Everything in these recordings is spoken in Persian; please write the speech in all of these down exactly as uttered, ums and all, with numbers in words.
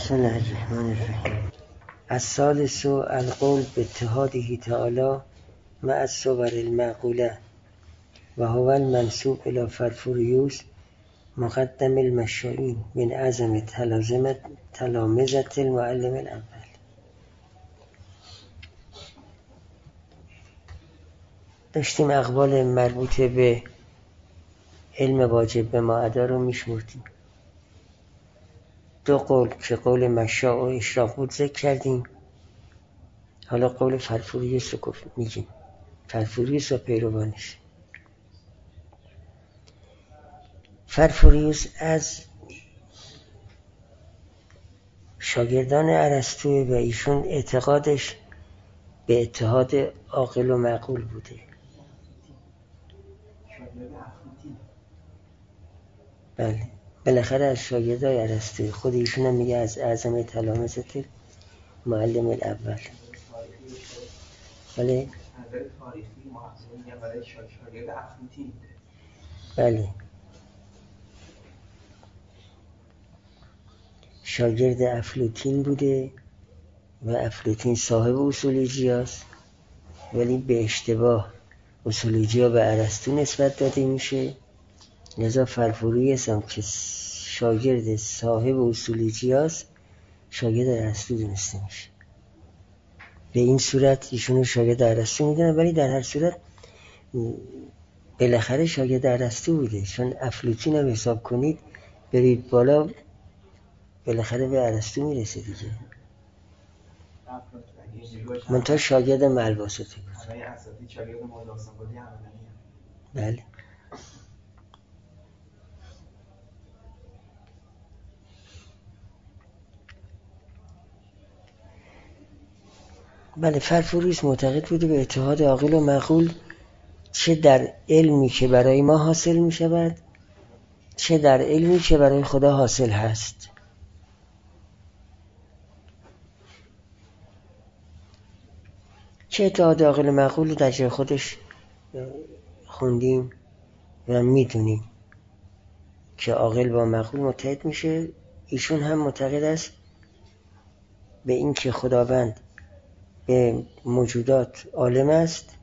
بسم الله الرحمن الرحیم. الثالث القول باتحاده تعالی مع الصور المعقوله و هو المنسوب الى فرفوریوس مقدم المشائین من اعظم تلازمت تلامذة المعلم الاول. داشتیم اقوال مربوط به علم واجب به ما ادا رو میشمردیم. دو قول که قول مشاء و اشراق بود ذکر کردیم. حالا قول فرفوریوس رو میگیم، فرفوریوس و پیروانش. فرفوریوس از شاگردان ارسطو و ایشون اعتقادش به اتحاد عاقل و معقول بوده. بله، بالاخره از شاگردای ارسطو. خود ایشون هم میگه از اعظم تلامذة معلم الاول. بله بله شاگرد افلاطین بوده و افلاطین صاحب اصولوژیاست، ولی به اشتباه اصولوژیا به ارسطو نسبت داده میشه. لذا فرفوریوس هم که شاگرد صاحب اصولوژیاست شاگرد ارسطو دونسته میشه. به این صورت ایشونو شاگرد ارسطو میدونن، ولی در هر صورت بالاخره شاگرد ارسطو بوده، چون افلاطین هم حساب کنید برید بالا بالاخره به ارسطو میرسه دیگه. منتها شاگرد ملواسطه بود. بله بله فرفوریوس معتقد بوده به اتحاد عاقل و معقول، چه در علمی که برای ما حاصل می شود چه در علمی که برای خدا حاصل هست. چه اتحاد عاقل و معقول رو در جای خودش خوندیم و میدونیم که عاقل با معقول متحد میشه. ایشون هم معتقد است به این که خداوند به موجودات عالم است،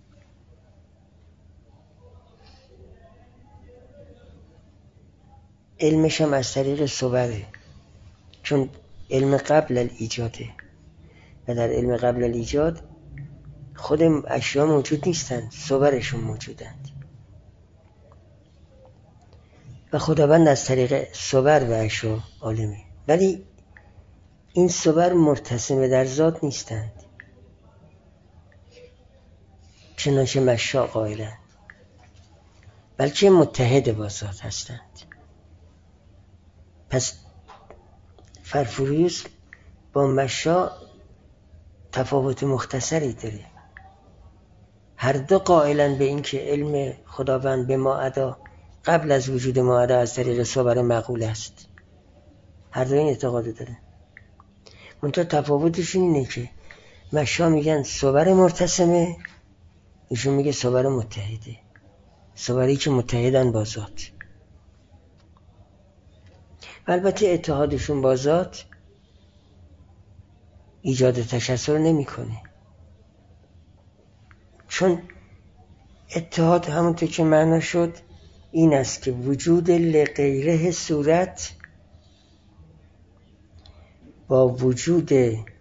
علمش هم از طریق صوره، چون علم قبل الایجاده و در علم قبل الایجاد خود اشیا موجود نیستند، صورشون موجودند و خداوند از طریق صور و اشیا عالمه، ولی این صور مرتسم در ذات نیستند، چنانچه مشاء قائلند، بلکه متحد با ذات هستند. پس فرفوریوس با مشاء تفاوت مختصری داره. هر دو قائلند به این که علم خداوند به ما ادا قبل از وجود ما ادا از طریق صور معقول است. هر دو این اعتقاد داره. منتها تفاوتشون اینه که مشاء میگن صور مرتسمه، ایشون میگه صور متحده، صوری که متحدن با ذات. البته اتحادشون با ذات ایجاد تشسر نمی کنه، چون اتحاد همونطور که معنا شد این است که وجود لغیره صورت با وجود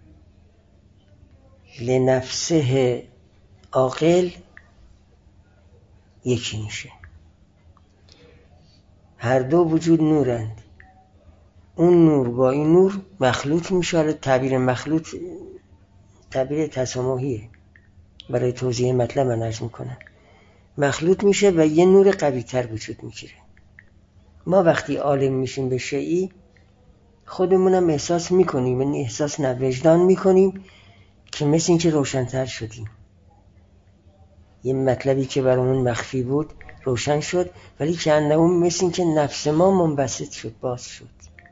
لنفسه عاقل یکی میشه. هر دو وجود نورند، اون نور با این نور مخلوط میشه. تعبیر مخلوط تعبیر تسامحیه، برای توضیح مطلب من عرض میکنم. مخلوط میشه و یه نور قوی تر وجود میگیره. ما وقتی عالم میشیم به شیئی خودمونم احساس میکنیم، یعنی احساس نه وجدان میکنیم که مثل این که روشن‌تر شدیم. یه مطلبی که برامون مخفی بود روشن شد، ولی که اندامون مثل این که نفس ما منبسط شد، باز شد.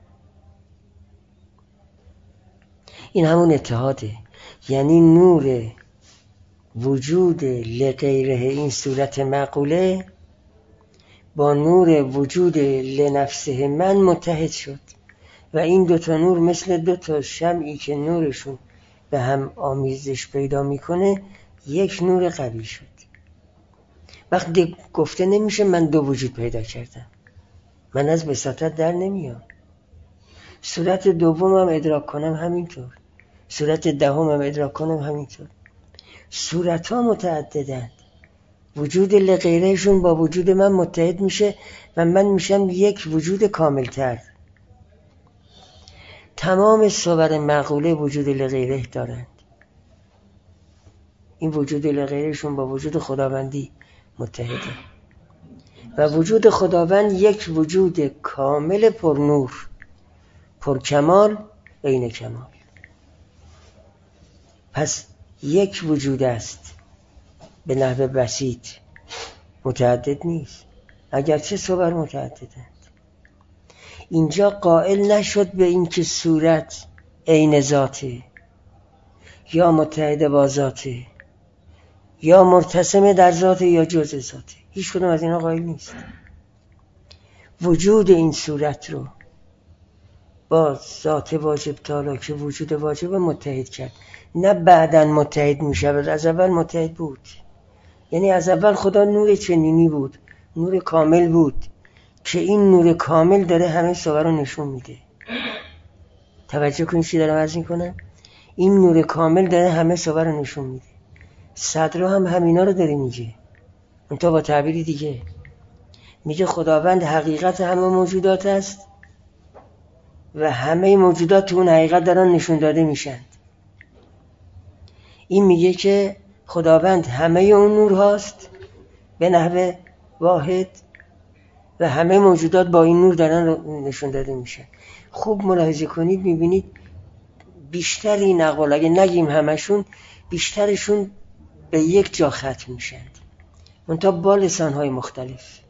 این همون اتحاده، یعنی نور وجود لغیره این صورت معقوله با نور وجود لنفسه من متحد شد و این دوتا نور مثل دوتا شمعی که نورشون به هم آمیزش پیدا میکنه یک نور قوی شد. وقتی گفته نمیشه من دو وجود پیدا کردم، من از بساطت در نمیام. صورت دومم ادراک کنم همینطور، صورت دهمم ادراک کنم همینطور. صورت ها متعددند، وجود لغیرهشون با وجود من متحد میشه و من میشم یک وجود کاملتر. تمام صور معقوله وجود لغیره دارند. این وجود لغیرهشون با وجود خداوندی متحده و وجود خداوند یک وجود کامل پر نور، پر کمال، عین کمال. پس یک وجود است، به نحو بسیط، متعدد نیست، اگرچه صور متعددند. اینجا قائل نشد به این که صورت عین ذاته یا متحد با ذاته یا مرتسم در ذاته یا جزء ذاته، هیچ کدوم از اینا قائل نیست. وجود این صورت رو با ذات واجب تعالی که وجود واجب متحد کرد، نه بعداً متحد میشه، از اول متحد بود. یعنی از اول خدا نور چنینی بود، نور کامل بود که این نور کامل داره همه صور رو نشون میده. توجه کنید چی دارم عرض میکنم؟ این نور کامل داره همه صور رو نشون میده. صدر هم همینا رو داره میگه، اون تا با تعبیری دیگه میگه خداوند حقیقت همه موجودات است و همه موجودات تو اون حقیقت دارن نشون داده میشن. این میگه که خداوند همه اون نور هاست به نحو واحد و همه موجودات با این نور دارن نشون داده میشن. خوب ملاحظه کنید میبینید بیشتر این اقوال، اگه نگیم همشون، بیشترشون به یک جا ختم میشن، منتها با لسانهای مختلف.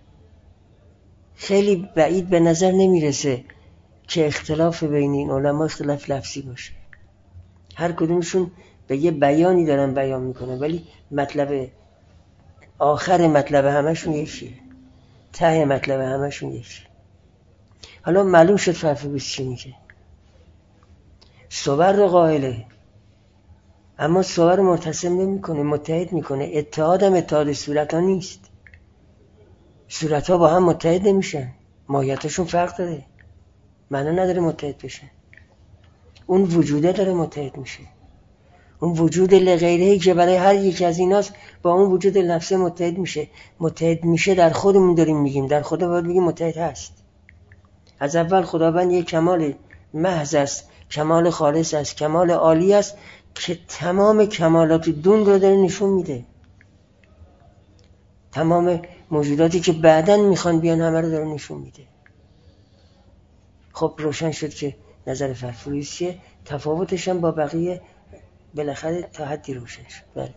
خیلی بعید به نظر نمیرسه که اختلاف بین این علما اختلاف لفظی باشه. هر کدومشون به یه بیانی دارن بیان میکنن، ولی مطلب آخر مطلب همشون یکیه، ته مطلب همشون یکیه. حالا معلوم شد فرفوس چی میگه. صور رو قائله، اما صور مرتسم نمیکنه، متحد میکنه. اتحاد هم اتحاد صورت ها نیست، صورت ها با هم متحد نمیشن، ماهیتشون فرق داره، معنا نداره متحد بشن. اون وجوده داره متحد میشه، اون وجود لغیرهی که برای هر یک از ایناست با اون وجود نفسه متحد میشه. متحد میشه در خودمون داریم میگیم، در خدا باید بگیم متحد هست. از اول خداوند یک کمال محض است، کمال خالص است، کمال عالی است که تمام کمالات دون رو داره نشون میده. تمام موجوداتی که بعداً میخوان بیان همه رو داره نشون میده. خب روشن شد که نظر فرفوریس چیه، تفاوتش هم با بقیه بالاخره تا حدی روشن شد. بله.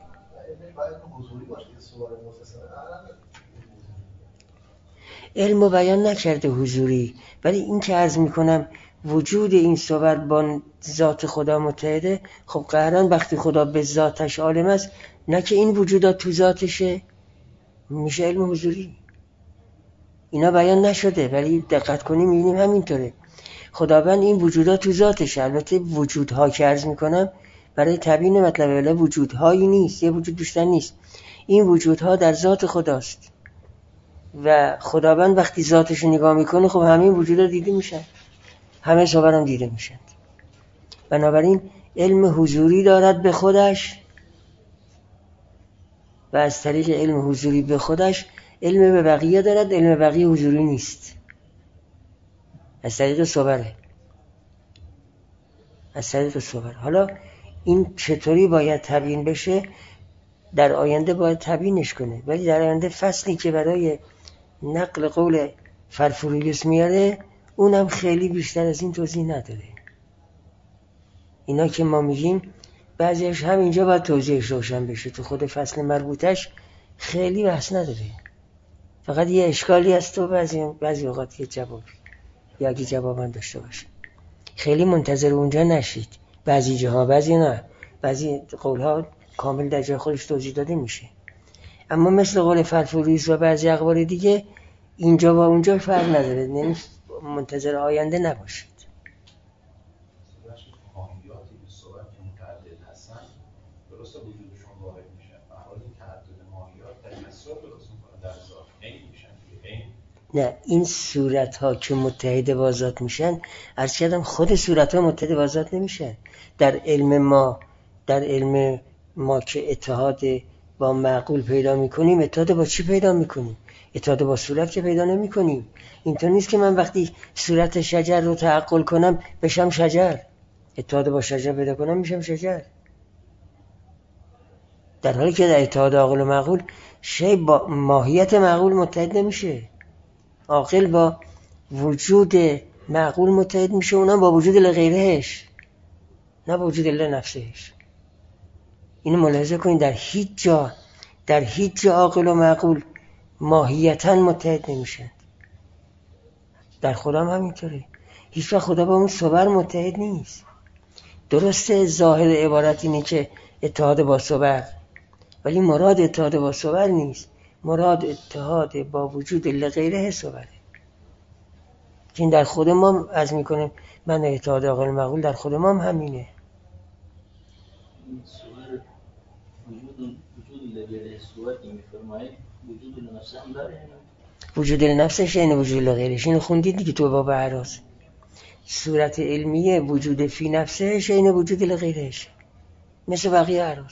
علم رو بیان نکرده حضوری، ولی این که عرض میکنم وجود این صور با ذات خدا متحده. خب قهران وقتی خدا به ذاتش عالم است، نه که این وجودات تو ذاتشه، میشه علم حضوری. اینا بیان نشده ولی دقت کنیم میبینیم همینطوره. خداوند این وجودات تو ذاتشه. البته وجودها که عرض میکنم برای تبیین مطلب، ولی وجودهایی نیست، یه وجود بیشتر نیست. این وجودها در ذات خداست و خداوند وقتی ذاتش رو نگاه میکنه خب همین وجودها دیده میشن، همه صور هم دیده میشن. بنابراین علم حضوری دارد به خودش و از طریق علم حضوری به خودش علم به بقیه دارد. علم بقیه حضوری نیست، از طریق صوره، از طریق صور. حالا این چطوری باید تبیین بشه در آینده باید تبیینش کنه، ولی در آینده فصلی که برای نقل قول فرفوریوس میاره اونم خیلی بیشتر از این توضیح نداره. اینا که ما میگیم بعضیش هم اینجا باید توضیحش روشن بشه، تو خود فصل مربوطش خیلی بحث نداره. فقط یه اشکالی هست و بعضی بعضی اوقات یه جوابی یا اگه جواب من داشته باشه خیلی منتظر اونجا نشید. بعضی جاها بعضی نه، بعضی قولها کامل در جای خودش توضیح داده میشه، اما مثل قول فرفوریوس و بعضی اقوال دیگه اینجا و اونجا فرق نداره، یعنی منتظر آینده نباشید. ماهیاتی به صورت که متعدد هستن درسته وجودشون واقع میشن، و حال تعدد ماهیات تکثر درست میکنه در ذات عین میشن دیگه. عین نه، این صورت ها که متحد با ذات میشن، عرض کردم خود صورت ها متحد با ذات نمیشن. در علم ما در علم ما که اتحاد با معقول پیدا میکنیم، اتحاد با چی پیدا میکنیم؟ اتحاد با صورت که پیدا نمیکنیم. اینطور نیست که من وقتی صورت شجر رو تعقل کنم بشم شجر، اتحاد با شجر پیدا کنم میشم شجر، در حالی که در اتحاد عاقل و معقول شی با ماهیت معقول متحد نمیشه. عاقل با وجود معقول متحد میشه، اونم با وجود لغیرهش، نه با وجود لنفسهش. اینو ملاحظه کنید، در هیچ جا در هیچ جا عاقل و معقول ماهیتاً متحد نمیشن. در خدا هم همینطوره. هیچ وقت خدا با اون صور متحد نیست. درسته ظاهر عبارت اینه که اتحاد با صور، ولی مراد اتحاد با صور نیست، مراد اتحاد با وجود لغیره صوره. که این در خود ما از میکنه من اتحاد عاقل معقول در خود ما هم همینه. صور وجود وجود لغیره صور که میفرمایید وجود نفس هم داره؟ وجود نفسش یعنی وجود لغیرش. اینو خوندید دیگه تو باب اعراض. صورت علمیه وجود فی نفسش یعنی وجود لغیرش، مثل بقیه اعراض.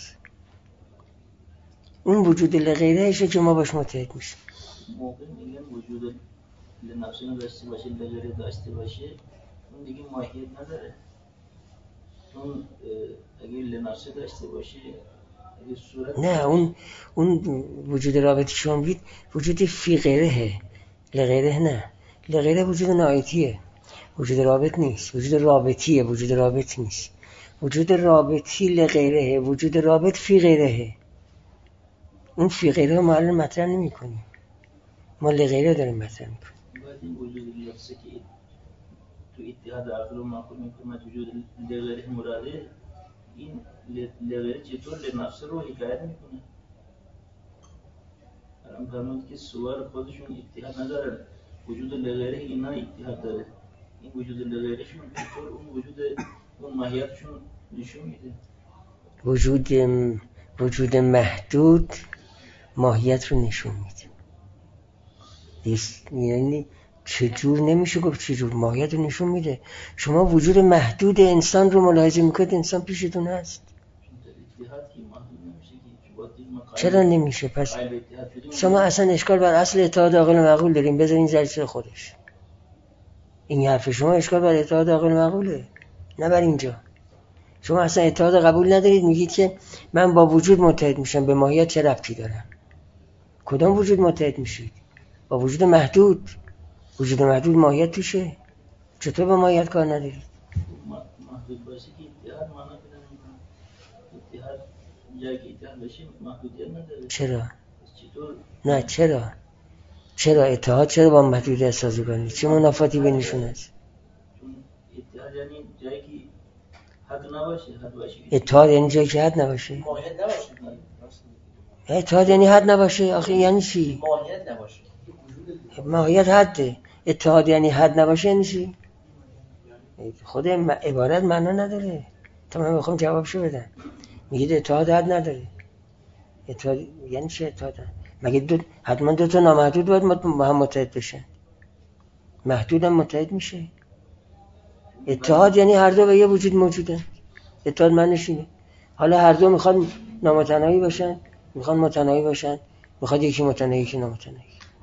اون وجود لغیرهشه که ما باش متحد میشیم. موقع میگن وجود لنفسی داشته باشه لغیره داشته باشه، اون دیگه ماهیت نداره. اون اگه لنفسی داشته باشه اگه صورت نه، اون اون وجود رابطی شما بید وجود فی غیره، لغیره نه. لغیره وجود نایتیه، وجود رابط نیست. وجود رابطیه، وجود رابط نیست. وجود رابطی لغیره، وجود رابط فی غیره. اون فی غیره ما الان مطرح نمی کنیم، ما لغیره داریم مطرح می کنیم. باید این وجود لفظی که تو اتحاد عقل و معقول میکنه وجود لغیره مراده، این لغیره چطور لنفس رو حکایت میکنه؟ الان فرمود که صور خودشون اتحاد ندارن، وجود لغیره اینا اتحاد داره. این وجود لغیرهشون چطور اون وجود اون ماهیتشون نشون میده؟ وجود وجود محدود ماهیت رو نشون میده. یعنی چجور نمیشه گفت چجور، ماهیت رو نشون میده. شما وجود محدود انسان رو ملاحظه میکنید، انسان پیشتون هست. چرا نمیشه؟ پس شما اصلا اشکال بر اصل اتحاد عاقل و معقول داریم، بذارین زیر خودش. این حرف شما اشکال بر اتحاد عاقل و معقوله، نه بر اینجا. شما اصلا اتحاد قبول ندارید، میگید که من با وجود متحد میشم، به ماهیت چه ربطی دارم؟ کدام وجود متحد میشید؟ با وجود محدود. وجود محدود ماهیت توشه، چطور با ماهیت کار ندارید؟ محدود باشه که اتحاد معنا پیدا نمیکنه. اتحاد جایی که اتحاد باشه محدودیت نداره. چرا؟ چطور؟ نه چرا؟ چرا اتحاد چرا با محدودیت سازگاری؟ چه منافاتی بینشون هست؟ چون اتحاد یعنی جایی که حد نباشه، حد باشه. اتحاد یعنی جایی که حد نباشه. ماهیت نباشه. اتحاد یعنی حد نباشه. آخه یعنی چی؟ ماهیت نباشه. ماهیت حده. اتحاد یعنی حد نباشه یعنی چی؟ خود عبارت معنا نداره. تا من میخوام جوابشو بدم. میگید اتحاد حد نداره. اتحاد یعنی چی اتحاد؟ مگه دو حتما دو تا نامحدود باید با هم متحد بشن؟ محدود هم متحد میشه. اتحاد یعنی هر دو به یه وجود موجودن. اتحاد معنیش اینه. حالا هر دو میخواد نامتناهی باشن، میخوان متناهی باشن، میخواد یکی متناهی یکی نامتناهی.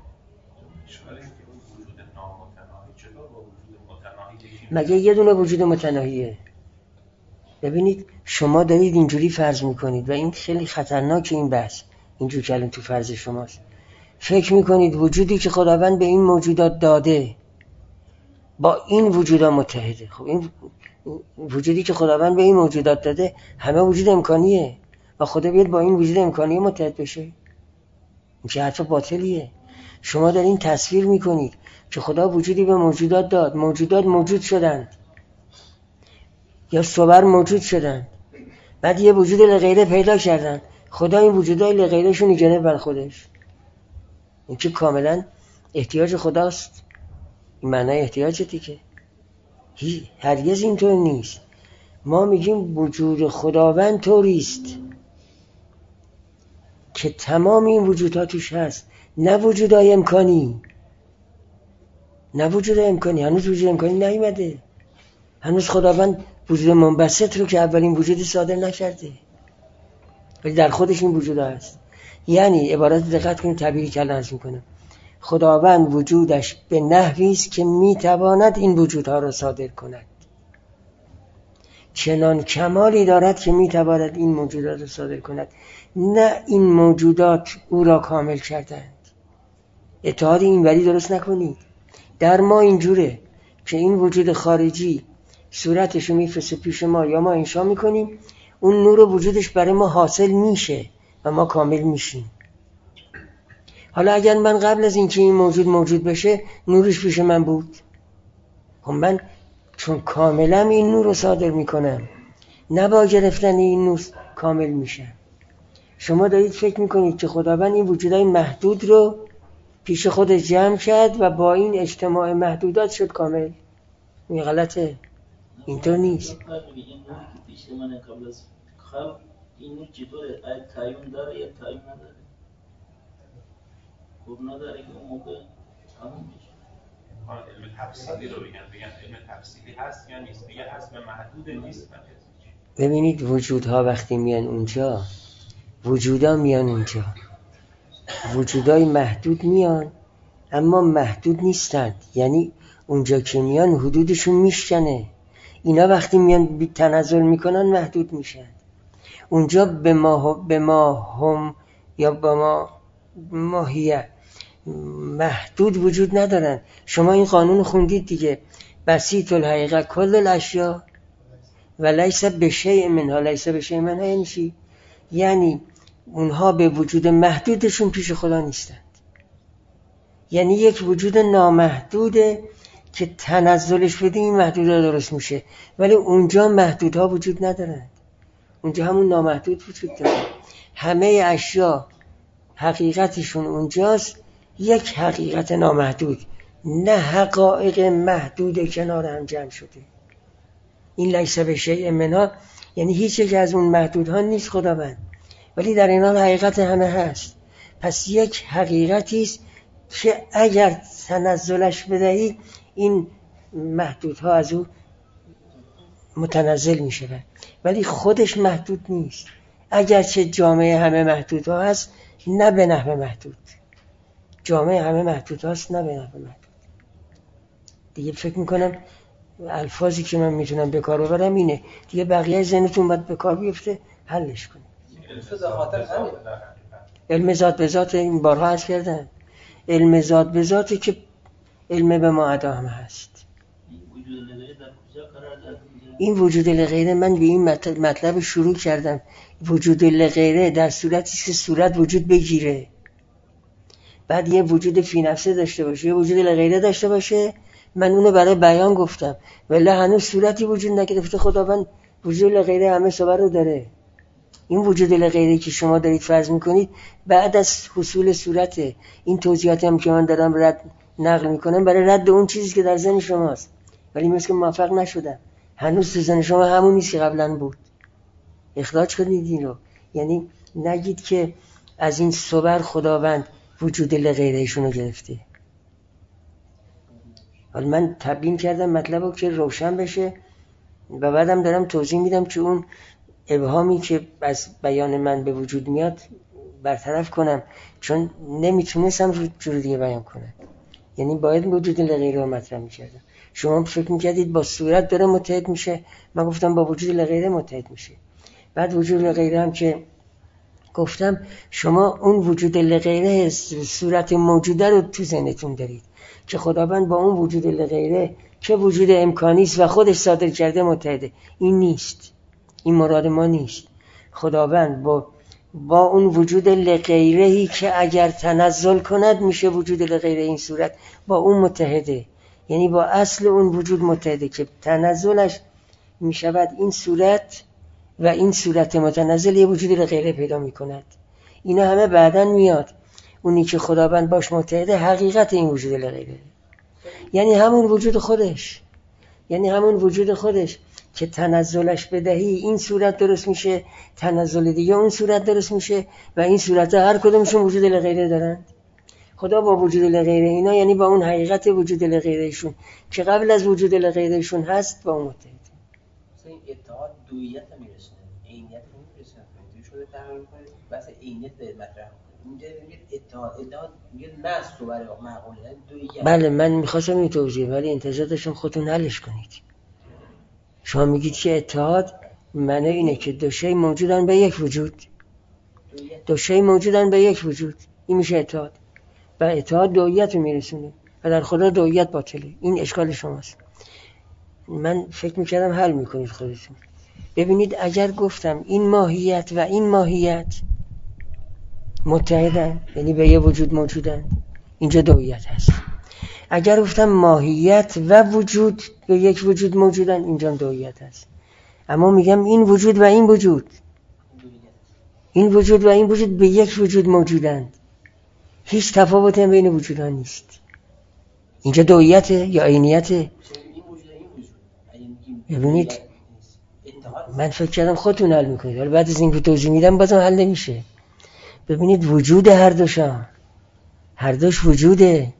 مگه یه دونه وجود متناهیه؟ ببینید شما دارید اینجوری فرض میکنید و این خیلی خطرناکه این بحث. اینجور که الان تو فرض شماست. فکر میکنید وجودی که خداوند به این موجودات داده با این وجودات متحده. خب این وجودی که خداوند به این موجودات داده همه وجود امکانیه و خدا بیاد با این وجود امکانیه متحد بشه. این چه حرف باطلیه. شما دارین تصویر میکنید که خدا وجودی به موجودات داد، موجودات موجود شدند یا صور موجود شدند، بعد یه وجود لغیره پیدا کردن، خدا این وجودای لغیرهشون ایجاد بر خودش. این که کاملا احتیاج خداست. این معنای احتیاجه دیگه. هرگز اینطور نیست. ما میگیم وجود خداوند طوریست که تمام این وجودها توش هست، نه وجودهای امکانی، نه وجودهای امکانی. هنوز وجود امکانی نیومده. هنوز خداوند وجود منبسط رو که اولین وجود صادر نکرده، ولی در خودش این وجود هست. یعنی عبارت دقت کنید تعبیری که الان عرض میکنم، خداوند وجودش به نحوی است که میتواند این وجودها را صادر کند، چنان کمالی دارد که میتواند این موجودات را صادر کند، نه این موجودات او را کامل کردند. اتحاد این ولی درست نکنید. در ما اینجوره که این وجود خارجی صورتش رو میفرسته پیش ما یا ما انشا میکنیم، اون نور وجودش برای ما حاصل میشه و ما کامل میشیم. حالا اگر من قبل از اینکه این موجود موجود بشه نورش پیش من بود، خب من چون کاملا این نور رو صادر میکنم، نه با گرفتن این نور کامل میشم. شما دارید فکر میکنید که خداوند این وجودهای محدود رو پیش خودش جمع کرد و با این اجتماع محدودات شد کامل. این غلطه، اینطور نیست. این نوری که پیش من قبل از خلق، این نور چطوره؟ آیا تعیین داره یا تعیین نداره؟ خب نداره که اون موقع تمام میشه. علم تفصیلی رو بگن بگن علم تفصیلی هست یا نیست، بگن هست و محدود نیست. ببینید وجودها وقتی میان اونجا، وجودا میان اونجا، وجودای محدود میان اما محدود نیستند. یعنی اونجا که میان حدودشون میشکنه. اینا وقتی میان تنزل میکنن محدود میشن. اونجا به ما به ما هم یا به ما ماهیه محدود وجود ندارن. شما این قانون خوندید دیگه، بسیط الحقیقه کل الاشیاء و لیس بشیء منها. لیس بشیء منها یعنی چی؟ یعنی اونها به وجود محدودشون پیش خدا نیستند. یعنی یک وجود نامحدوده که تنزلش بده این محدودها درست میشه، ولی اونجا محدودها وجود ندارند. اونجا همون نامحدود وجود داره. همه اشیا حقیقتشون اونجاست، یک حقیقت نامحدود، نه حقایق محدود کنار هم جمع شده. این لیس بشیء منها یعنی هیچ یک از اون محدودها نیست خداوند، ولی در این حال حقیقت همه هست. پس یک حقیقتی است که اگر تنزلش بدهی این محدودها از او متنزل میشه، ولی خودش محدود نیست. اگرچه جامعه همه محدودها هست، نه به نحو محدود. جامعه همه محدود هست، نه به نحو محدود. دیگه فکر میکنم الفاظی که من میتونم به کار ببرم اینه دیگه. بقیه ذهنتون باید به کار بیفته حلش کنید. علم ذات به ذات این بارها عرض کردن. علم ذات به ذاتی که علم به ما عدا هم هست. این وجود لغیره، من به این مطلب شروع کردم. وجود لغیره در صورتی که صورت وجود بگیره، بعد یه وجود فی نفسه داشته باشه، یه وجود لغیره داشته باشه. من اونو برای بیان گفتم، ولی هنوز صورتی وجود نگرفته. خداوند وجود لغیره همه صور رو داره. این وجود لغیره که شما دارید فرض میکنید بعد از حصول صورته. این توضیحاتی هم که من دارم رد نقل میکنم برای رد اون چیزی که در ذهن شماست، ولی مثل که موفق نشدم. هنوز تو ذهن شما همون نیست که قبلا بود. اخراج کنید این رو. یعنی نگید که از این صور خداوند وجود لغیرهشون رو گرفته. حالا من تبیین کردم مطلب رو که روشن بشه و بعدم دارم توضیح میدم که اون ابهامی که از بیان من به وجود میاد برطرف کنم، چون نمیتونستم جور دیگه بیان کنم. یعنی باید وجود لغیره رو مطرح میکردم. شما فکر میکردید با صورت داره متحد میشه، من گفتم با وجود لغیره متحد میشه. بعد وجود لغیره هم که گفتم، شما اون وجود لغیره صورت موجوده رو تو ذهنتون دارید که خداوند با اون وجود لغیره که وجود امکانی است و خودش صادر کرده متحده. این نیست، این مراد ما نیست. خداوند با با اون وجود لغیرهی که اگر تنزل کند میشه وجود لغیره این صورت، با اون متحده. یعنی با اصل اون وجود متحده که تنزلش میشود این صورت و این صورت متنزل یه وجود لغیره پیدا میکند. اینا همه بعداً میاد. اونی که خداوند باش متحده حقیقت این وجود لغیره، یعنی همون وجود خودش، یعنی همون وجود خودش. که تنزلش بدهی این صورت درست میشه، تنزل دیگه اون صورت درست میشه و این صورت هر کدومشون وجود لغیره دارن. خدا با وجود لغیره اینا یعنی با اون حقیقت وجود لغیرهشون که قبل از وجود لغیرهشون هست با اون متحد. مثلا این اتحاد دوییت میرسونه، عینیت نمیرسونه. تو شده تحقیق کنید بحث عینیت به مطرح اینجا میگه اتحاد اتحاد میگه ناس تو برای معقوله دوییت. بله من می‌خواستم این توضیح ولی انتظارشون خودتون حلش کنید. شما میگید که اتحاد معنی اینه که دو شی موجودن به یک وجود، دو شی موجودن به یک وجود، این میشه اتحاد و اتحاد دوییت رو میرسونه و در خدا دوییت باطله. این اشکال شماست. من فکر میکردم حل میکنید خودتون. ببینید اگر گفتم این ماهیت و این ماهیت متحدن یعنی به یه وجود موجودن، اینجا دوییت هست. اگر گفتم ماهیت و وجود به یک وجود موجودن، اینجا دوییت هست. اما میگم این وجود و این وجود، این وجود و این وجود به یک وجود موجودند، هیچ تفاوتی بین وجودها نیست. اینجا دوییته یا عینیته؟ ببینید من فکر کردم خودتون حل میکنید ولی بعد از اینکه توضیح میدم بازم حل نمیشه. ببینید وجود هر دوشان، هر دوش وجوده،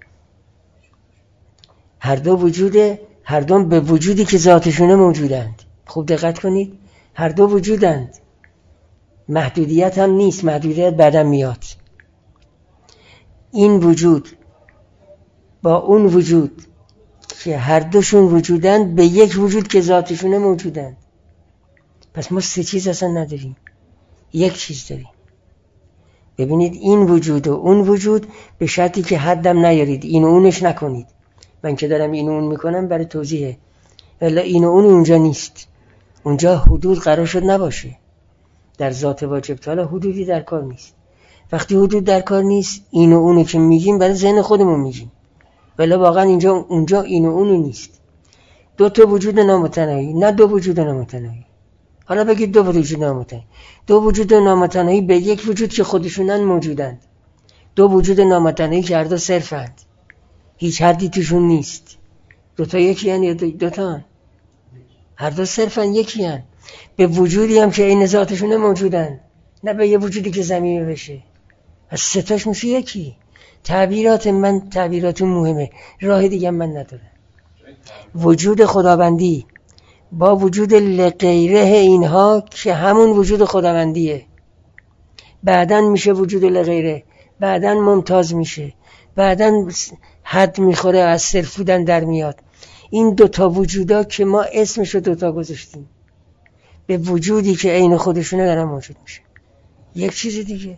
هر دو وجوده، هر دو به وجودی که ذاتشونه موجودند. خوب دقت کنید، هر دو وجودند، محدودیت هم نیست، محدودیت بعدم میاد. این وجود با اون وجود که هر دوشون وجودند به یک وجود که ذاتشونه موجودند. پس ما سه چیز اصلا نداریم، یک چیز داریم. ببینید این وجود و اون وجود به شرطی که حدم نیارید، این و اونش نکنید. من که دارم این و اون میکنم برای توضیحه، ولی این و اون اونجا نیست. اونجا حدود قرار شد نباشه. در ذات واجب تعالی حدودی در کار نیست. وقتی حدود در کار نیست، این و اونو که میگیم برای ذهن خودمون میگیم، ولی واقعا اینجا اونجا این و اونو نیست. دو تا وجود نامتناهی، نه دو وجود نامتناهی. حالا بگید دو وجود نامتناهی. دو وجود نامتناهی به یک وجود که خودشونن موجودند. دو وجود نامتناهی که هر دو صرفند، هیچ حدی توشون نیست. دو تا یکی هن یا دو تا هن؟ هر دو صرفن یکی هن. به وجودی هم که این ذاتشونه موجودن، نه به یه وجودی که زمینه بشه. از ستاش میشه یکی. تعبیرات من تعبیرات مهمه، راه دیگه من ندارم. وجود خداوندی با وجود لغیره اینها که همون وجود خداوندیه، بعدن میشه وجود لغیره، بعدن ممتاز میشه، بعدن حد میخوره، از صرف بودن در میاد. این دوتا وجودا که ما اسمشو دوتا گذاشتیم به وجودی که عین خودشونه دارن موجود میشه. یک چیز دیگه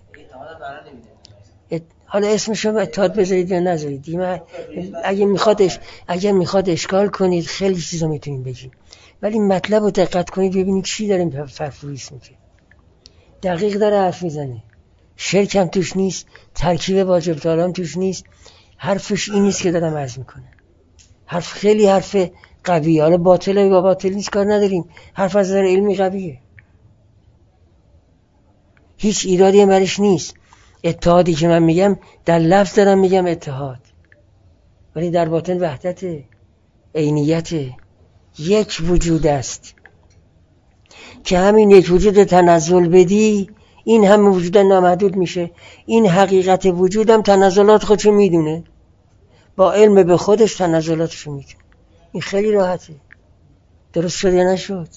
حالا اسمشو اتحاد بذارید یا نذارید، اگه میخوادش اگه میخواد اشکال کنید خیلی چیزا میتونید بگید، ولی مطلب رو دقت کنید ببینید چی داریم فرفوریس میگه. دقیق داره حرف میزنه، شرک هم توش نیست، ترکیب واجب تعالی هم توش نیست. حرفش این نیست که دارم عرض میکنم. حرف خیلی حرف قویه. حالا باطله یا باطل نیست کار نداریم، حرف از نظر علمی قویه، هیچ ایرادی هم برش نیست. اتحادی که من میگم در لفظ دارم میگم اتحاد، ولی در باطن وحدت، عینیت، یک وجود است که همین یک وجود تنزل بدی این هم وجود نامحدود میشه. این حقیقت وجودم تنزلات خودشو میدونه، با علم به خودش تنزلاتشو میدونه. این خیلی راحته. درست شد یا نشد؟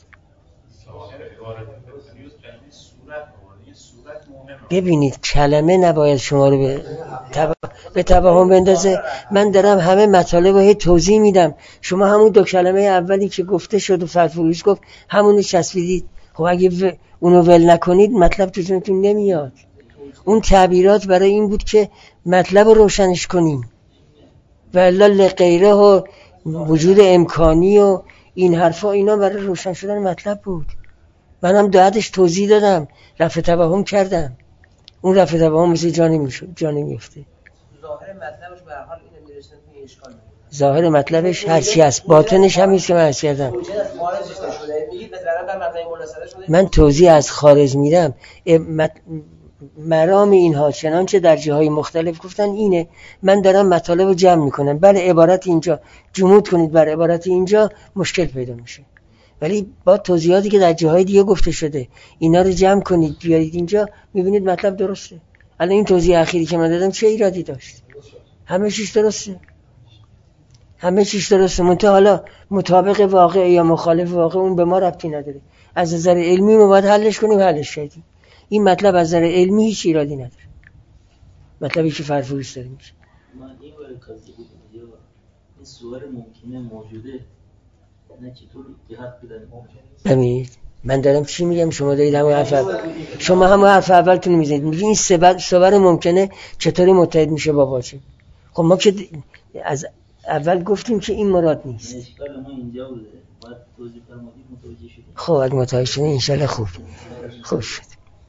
ببینید کلمه نباید شما رو به تب... به توهم بندازه. من دارم همه مطالب رو توضیح میدم، شما همون دو کلمه اولی که گفته شد و فرفوریس گفت همونو چسبیدید. خب اگه و... اونو ول نکنید مطلب تو ذهنتون نمیاد. اون تعبیرات برای این بود که مطلب رو روشنش کنیم، و الا لغیره و وجود امکانی و این حرفا اینا برای روشن شدن مطلب بود. منم بعدش توضیح دادم، رفع توهم کردم. اون رفع توهم مثل جا نمیشد، جا نمیفته. ظاهر مطلبش به هر حال اینو میرسه توی اشکال. ظاهر مطلبش هر چی است، باطنش هم نیست که من عرض کردم. من توضیح از خارج میدم. مرام اینها چنانچه در جاهای مختلف گفتن اینه، من دارم مطالب رو جمع میکنم. بله عبارت اینجا جمود کنید بر عبارت اینجا مشکل پیدا میشه، ولی با توضیحاتی که در جاهای دیگه گفته شده اینا رو جمع کنید بیارید اینجا، میبینید مطلب درسته. الان این توضیح اخیری که من دادم چه ایرادی داشت؟ همه چیز درسته، همه چیز درسته. منتها حالا مطابق واقع یا مخالف واقع اون به ما ربطی نداره. از نظر علمی ما باید حلش کنیم، حلش کردیم. این مطلب از نظر علمی هیچ ایرادی نداره، مطلبی که فرفوریش داره میشه. من این وارد قضیه بودم یا این صور ممکنه موجوده نه چطور جهت بدن ممکنه. ببینید من دارم چی میگم، شما دارید همون حرف اول شما همون حرف اولتون میزنید، میگید این صور صور ممکنه چطوری متحد میشه با واجب. خب ما که از اول گفتیم که این مراد نیست. اشکال ما اینجا بوده، باید توضیح فرمودید متوجه شدیم. خب اگه متوجه شدید انشالله خوب خوب شد.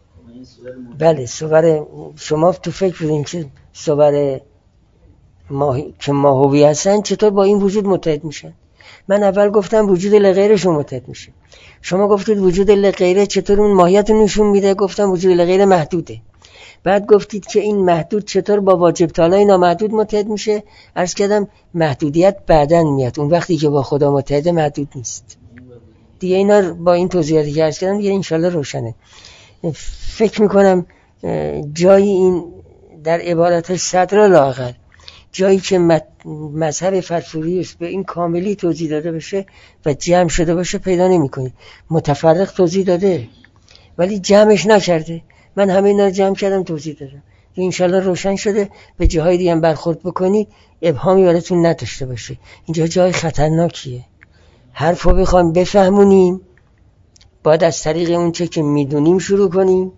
بله صور شما تو فکر بودین که صور ماهی که ماهوی هستن چطور با این وجود متحد میشن. من اول گفتم وجود لغیرشون متحد میشه، شما گفتید وجود لغیره چطور اون ماهیت رو نشون میده، گفتم وجود لغیره محدوده. بعد گفتید که این محدود چطور با واجب تعالی نامحدود متحد میشه، عرض کردم محدودیت بعداً میاد، اون وقتی که با خدا متحد محدود نیست دیگه. اینا با این توضیحاتی که عرض کردم دیگه انشالله روشنه. فکر میکنم جایی این در عبارتش صدر لااقل جایی که مذهب فرفوریوس به این کاملی توضیح داده بشه و جمع شده باشه پیدا نمی کنید. متفرق توضیح داده ولی جمعش نکرده. من همه اینا رو جمع کردم توضیح دادم. انشالله روشن شده، به جاهای دیگه هم برخورد بکنید ابهامی براتون نداشته باشه. اینجا جای خطرناکیه. حرفو بخوایم بفهمونیم باید از طریق اون چه که میدونیم شروع کنیم.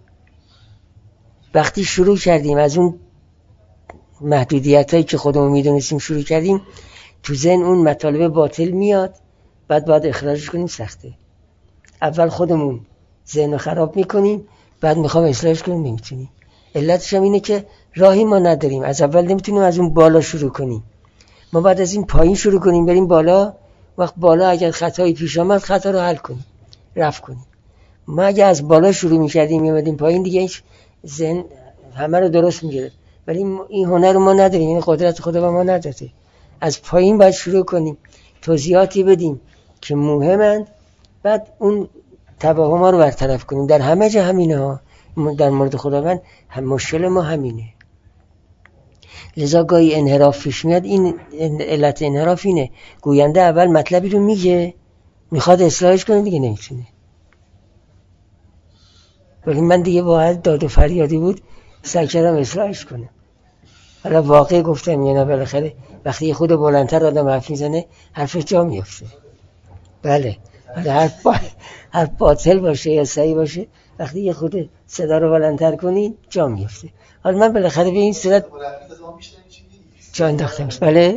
وقتی شروع کردیم از اون محدودیت هایی که خودمون میدونستیم شروع کردیم، تو ذهن اون مطالب باطل میاد، بعد باید اخراجش کنیم. سخته. اول خودمون ذهن رو خراب میکنیم، بعد میخوام اصلاحش کنیم نمیتونیم. علتش هم اینه که راهی ما نداریم. از اول نمیتونیم از اون بالا شروع کنیم، ما بعد از این پایین شروع کنیم بریم بالا. وقت بالا اگر خطایی پیش آمد خطا رو حل کنیم، رفع کنیم. ما اگه از بالا شروع میکردیم میامدیم پایین دیگه هیچ ذهن همه رو درست میگیره. ولی این هنر رو ما نداریم، این قدرت خدا به ما نداده. از پایین باید شروع کنیم، توضیحاتی بدیم که مهمند، بعد اون توهم ها رو برطرف کنیم. در همه جا همینه ها. در مورد خداوند هم مشکل ما همینه. لذا گاهی انحراف پیش میاد. این علت انحراف اینه، گوینده اول مطلبی رو میگه میخواد اصلاحش کنه دیگه نمیتونه. ولی من دیگه باید داد و فریادی بود سعی کردم اصلاحش کنم. حالا واقعی گفتم یه نه بالاخره وقتی خود بلندتر آدم حرف میزنه حرفش جا میفته. بله حالا حرف, با... حرف باطل باشه یا صحیح باشه وقتی یه خود صدا رو بلندتر کنی جا میفته. حالا من بالاخره به این صورت جا انداختم. بله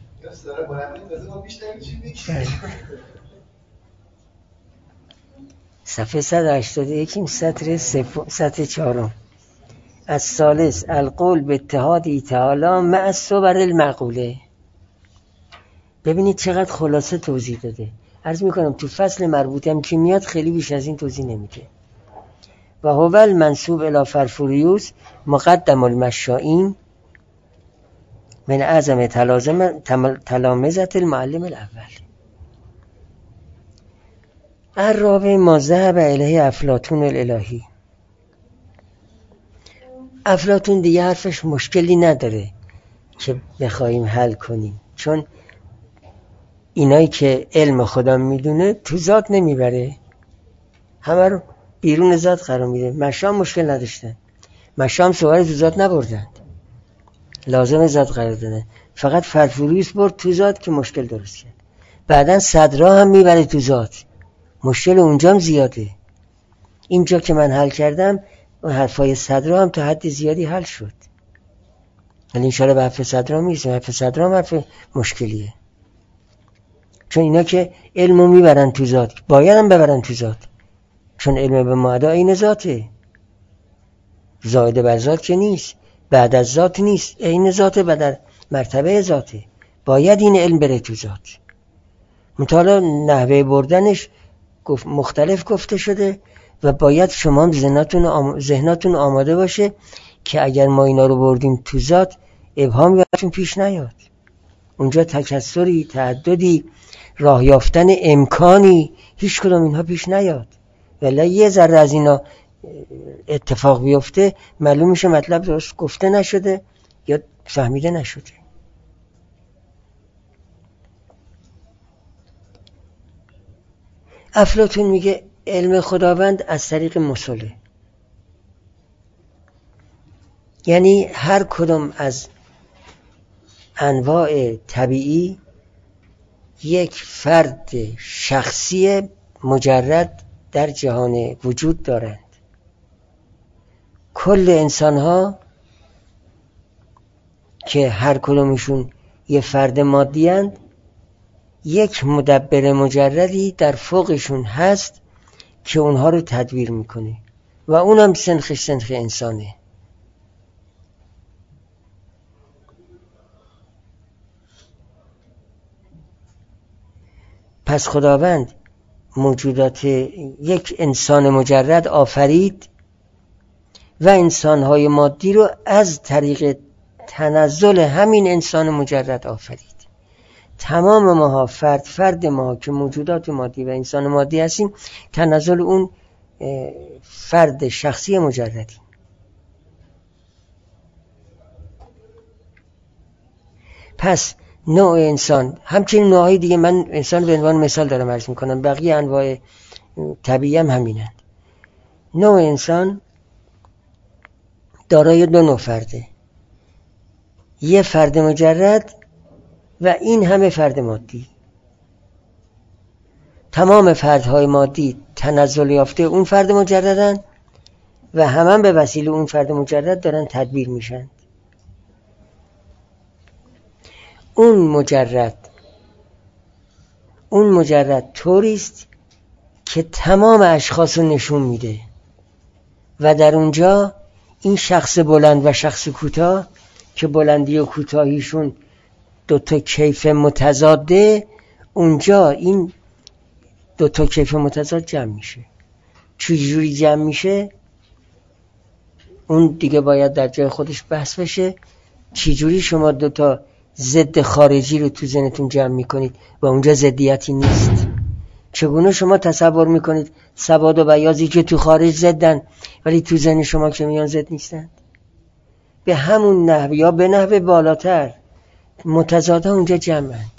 صفحه صد و هشتاد و یک سطر سطر چهارم. از ثالث القول به اتحادی تعالی مع الصور المعقوله. ببینید چقدر خلاصه توضیح داده. عرض میکنم تو فصل مربوطه که میاد خیلی بیش از این توضیح نمیده. و هو المنسوب الی فرفوریوس مقدم المشائین من اعظم تلازم تلامذة المعلم الاول. الرابع ما ذهب الیه افلاطون الالهی. افلاطون دیگه حرفش مشکلی نداره که بخوایم حل کنیم، چون اینایی که علم خدا میدونه تو ذات نمیبره، همه رو بیرون ذات قرار میده. مشام مشکل نداشتن، مشام صور تو ذات نبردند، لازم ذات قرار دادن. فقط فرفوریوس برد تو ذات که مشکل درست کرد. بعدن صدرا هم میبره تو ذات، مشکل اونجام زیاده. اینجا که من حل کردم و حرفای صدرا هم تا حد زیادی حل شد. ولی انشاءالله به حرف صدرا میرسیم. حرف صدرا هم حرف مشکلیه، چون اینا که علمو میبرن تو ذات باید هم ببرن تو ذات، چون علم به معدا این ذاته، زائد بر ذات که نیست، بعد از ذات نیست، این ذاته و در مرتبه ذاته، باید این علم بره تو ذات. مطالعه نحوه بردنش مختلف گفته شده و باید شما ذهناتون آم... ذهناتون آماده باشه که اگر ما اینا رو بردیم تو ذات ابهام براتون پیش نیاد. اونجا تکثری، تعددی، راه یافتن امکانی، هیچ کدوم اینها پیش نیاد. ولی یه ذره از اینا اتفاق بیفته معلوم میشه مطلب درست گفته نشده یا فهمیده نشده. افلاطون میگه علم خداوند از طریق مسله، یعنی هر کدوم از انواع طبیعی یک فرد شخصی مجرد در جهان وجود دارند. کل انسان ها که هر کدومشون یه فرد مادی اند، یک مدبر مجردی در فوقشون هست که اونها رو تدبیر میکنه و اونم سنخش سنخ انسانه. پس خداوند موجودات یک انسان مجرد آفرید و انسانهای مادی رو از طریق تنزل همین انسان مجرد آفرید. تمام ماها فرد فرد ماها که موجودات مادی و انسان مادی هستیم، تنزل اون فرد شخصی مجردی. پس نوع انسان همچنین نوعهای دیگه، من انسان به عنوان مثال دارم عرض میکنم، بقیه انواع طبیعی هم همینند. نوع انسان دارای دو نوع فرده، یه فرد مجرد و این همه فرد مادی. تمام فردهای مادی تنزل یافته اون فرد مجردن و همه هم به وسیله اون فرد مجرد دارن تدبیر میشن. اون مجرد اون مجرد طوریست که تمام اشخاص رو نشون میده و در اونجا این شخص بلند و شخص کوتاه که بلندی و کوتاهیشون دوتا کیف متضاده، اونجا این دوتا کیف متضاد جمع میشه. چجوری جمع میشه اون دیگه باید در جای خودش بحث بشه. چجوری شما دوتا ضد خارجی رو تو ذهنتون جمع میکنید و اونجا ضدیتی نیست؟ چگونه شما تصور میکنید سواد و بیاضی که تو خارج ضدن ولی تو ذهن شما که میان ضد نیستن؟ به همون نحو یا به نحو بالاتر متضادها اونجا جمعند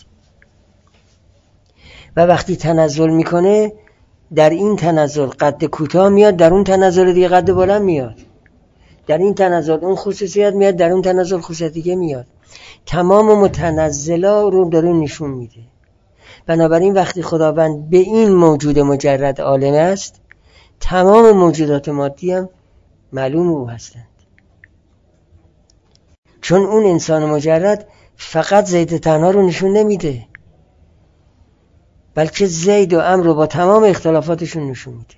و وقتی تنزل میکنه در این تنزل قد کوتاه میاد، در اون تنزل دیگه قد بلند میاد، در این تنزل اون خصوصیت میاد، در اون تنزل خصوصیت دیگه میاد. تمام متنزلا رو داره نشون میده. بنابراین وقتی خداوند به این موجود مجرد عالم است، تمام موجودات مادی هم معلوم او هستند. چون اون انسان مجرد فقط زید تنها رو نشون نمیده، بلکه زید و امر رو با تمام اختلافاتشون نشون میده.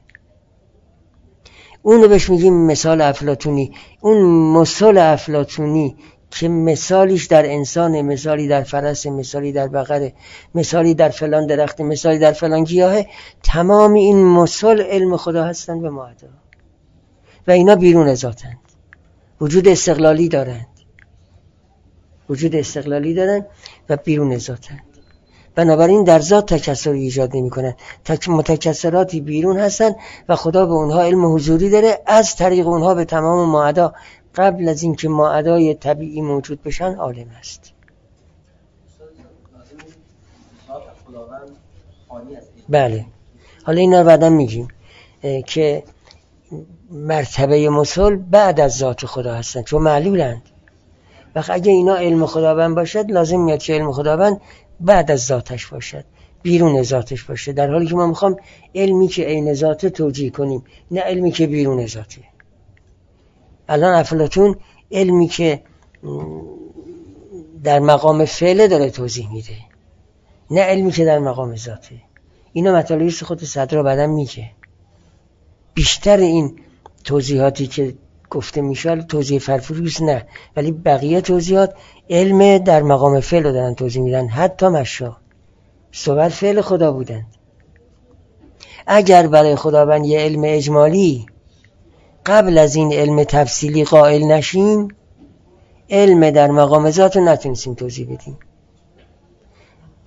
اونو بهش میگیم مثال افلاطونی. اون مثال افلاطونی که مثالیش در انسان، مثالی در فرس، مثالی در بقره، مثالی در فلان درخت، مثالی در فلان گیاهه، تمام این مثال علم خدا هستند به معدا و اینا بیرون ذاتند، وجود استقلالی دارند وجود استقلالی دارند و بیرون ذاتند. بنابراین در ذات تکثر ایجاد نمی کنند. تک متکثراتی بیرون هستند و خدا به اونها علم حضوری داره، از طریق اونها به تمام معدا قبل از اینکه معدای طبیعی موجود بشن عالم است. بله، حالا اینا رو بعدا میگیم که مرتبه مسل بعد از ذات خدا هستند چون معلولند. وقت اگه اینا علم خداوند باشد لازم میاد که علم خداوند بعد از ذاتش باشد، بیرون ذاتش باشه، در حالی که ما میخوام علمی که عین ذاته توجیه کنیم، نه علمی که بیرون ذاته. الان افلاطون علمی که در مقام فعله داره توضیح میده، نه علمی که در مقام ذاته. اینا مطالبی است خود صدر بعداً میگه. بیشتر این توضیحاتی که گفته میشه توضیح فرفوریست نه، ولی بقیه توضیحات علم در مقام فعل رو دارن توضیح میدن. حتی مشا صور فعل خدا بودند. اگر برای خداوند یه علم اجمالی قبل از این علم تفصیلی قائل نشیم، علم در مقام ذات رو نتونستیم توضیح بدیم.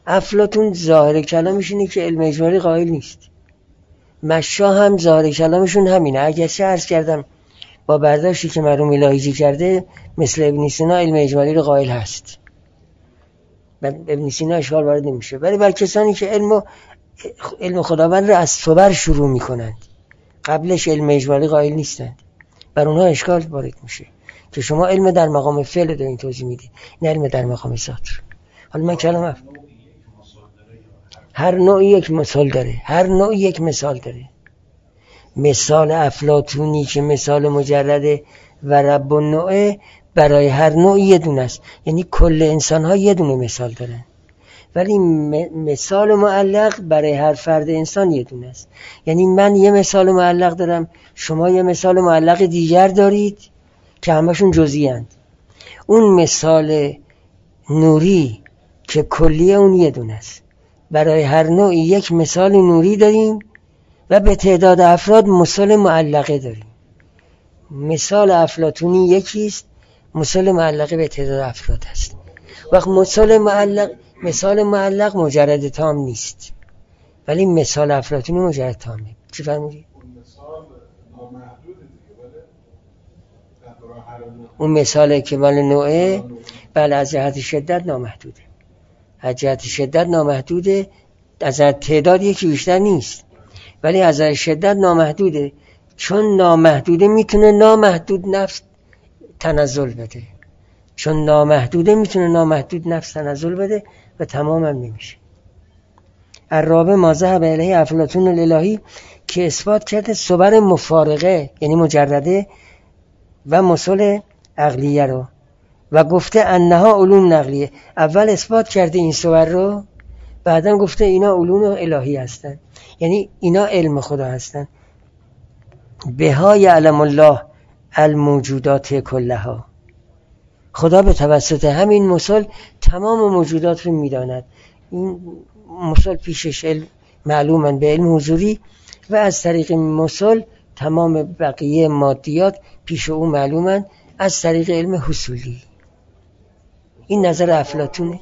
افلاطون ظاهر کلامش اینه که علم اجمالی قائل نیست. مشا هم ظاهر کلامشون همینه. اگرچه عرض کردم با برداشتی که مرحوم لاهیجی کرده مثل ابن سینا علم اجمالی رو قائل هست. ابن سینا اشکال وارد نمیشه. ولی بر کسانی که علم علم خداوند رو از صبر شروع میکنند، قبلش علم اجمالی قائل نیستند، بر اونها اشکال وارد میشه که شما علم در مقام فعل دارین توضیح میدید، نه علم در مقام ذات. حالا من کلام اف... هر نوعی یک مثال داره، هر نوعی یک مثال داره. مثال افلاطونی که مثال مجرده و رب النوع برای هر نوعی یه دونه است، یعنی کل انسان ها یه دونه مثال دارن، ولی مثال معلق برای هر فرد انسان یه دونه است. یعنی من یه مثال معلق دارم، شما یه مثال معلق دیگر دارید که همشون جزئی اند. اون مثال نوری که کلیه اون یه دونه است، برای هر نوعی یک مثال نوری داریم و به تعداد افراد مثال معلقه داریم. مثال افلاطونی یکیست، مثال معلقه به تعداد افراد است. وقت مثال معلق مثال معلق مجرد تام نیست، ولی مثال افلاطونی مجرد تامه. چی فرمودی؟ اون مثال که مال نوعه بله از جهت شدت نامحدوده، از جهت شدت نامحدوده، از جهت تعداد یکی بیشتر نیست، ولی از جهت شدت نامحدوده، چون نامحدوده میتونه نامحدود نفس تنزل بده، چون نامحدوده میتونه نامحدود نفس تنزل بده و تمام هم نمیشه. الرابع ما ذهب الیه افلاطون الالهی که اثبات کرده صور مفارقه یعنی مجرده و مثال عقلیه رو و گفته انها علوم نقلیه. اول اثبات کرده این صور رو، بعدم گفته اینا علوم الهی هستن، یعنی اینا علم خدا هستن. بها یعلم الله الموجودات کلها، خدا به توسط همین مثال تمام موجودات رو میداند. این مثال پیشش علم معلومن به علم حضوری و از طریق مثال تمام بقیه مادیات پیش او معلومن از طریق علم حصولی. این نظر افلاطونه.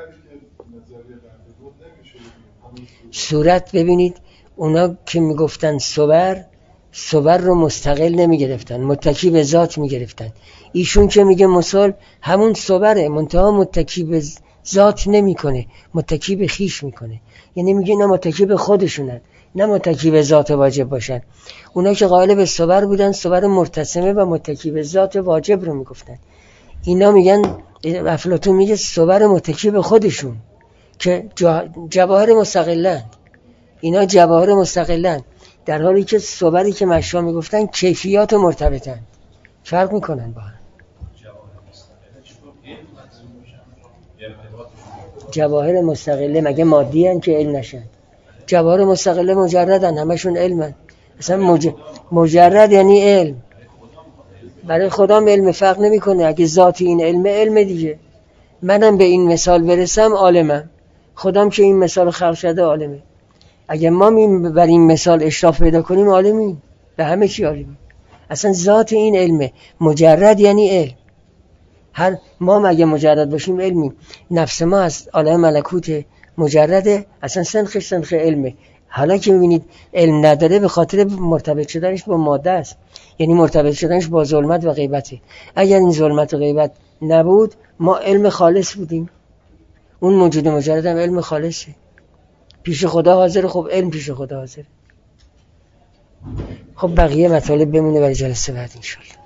صورت ببینید، اونا که میگفتن صور، صور رو مستقل نمی گرفتن، متکی به ذات می گرفتن. ایشون که میگه مثال همون صوره، منتها متکی به ذات نمی کنه، متکی به خیش میکنه. یعنی میگه نه متکی به خودشونن، نه متکی به ذات واجب باشن. اونا که قائل به صور بودن، صور مرتسمه و متکی به ذات واجب رو میگفتن. اینا میگن، افلاطون میگه صور متکی به خودشون که جواهر مستقلن، اینا جواهر مستقلن، در حالی که صوری که مشا میگفتن کیفیات مرتبطن، فرق میکنن با هم. جواهر مستقله مگه مادی هن که علم نشن؟ جواهر مستقله مجردن، همشون علمن. اصلا مج... مجرد یعنی علم. برای خدام علم فرق نمیکنه. اگه ذاتی این علم علم دیگه، منم به این مثال برسم عالمم، خدام که این مثال خلق شده عالمه. اگه ما بر این مثال اشراف پیدا کنیم عالمیم، به همه چی عالمیم. اصلا ذات این علمه، مجرد یعنی علم. هر ما مگه مجرد باشیم علمیم. نفس ما از عالم ملکوت مجرده، اصلا سنخش سنخ علمه. حالا که میبینید علم نداره به خاطر مرتبط شدنش با ماده است، یعنی مرتبط شدنش با ظلمت و غیبته. اگر این ظلمت و غیبت نبود ما علم خالص بودیم. اون موجود مجرد هم علم خالصه، پیش خدا حاضر. خب علم پیش خدا حاضر. خب بقیه مطالب بمونه برای جلسه بعد انشالله.